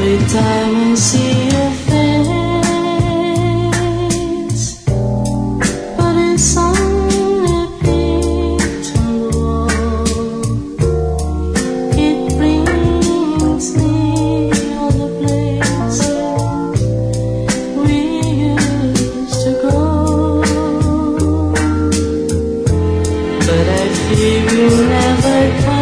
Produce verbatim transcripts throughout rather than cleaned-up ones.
Every time I see your face, but it's on repeat and wall. It brings me all the places we used to go, but I fear you never come.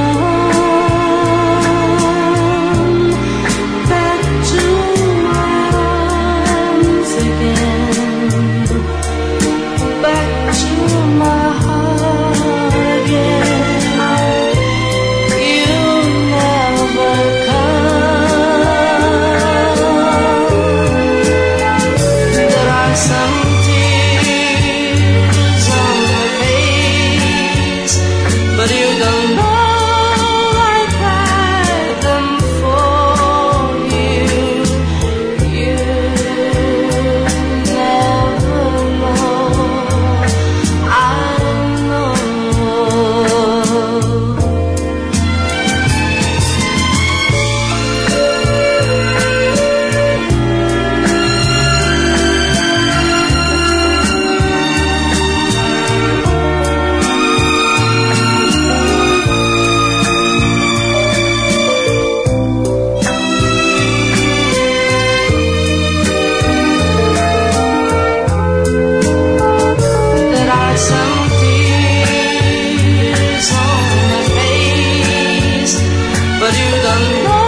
But you don't know I cried them for you. You never know. I know. Some tears on my face, but you don't know.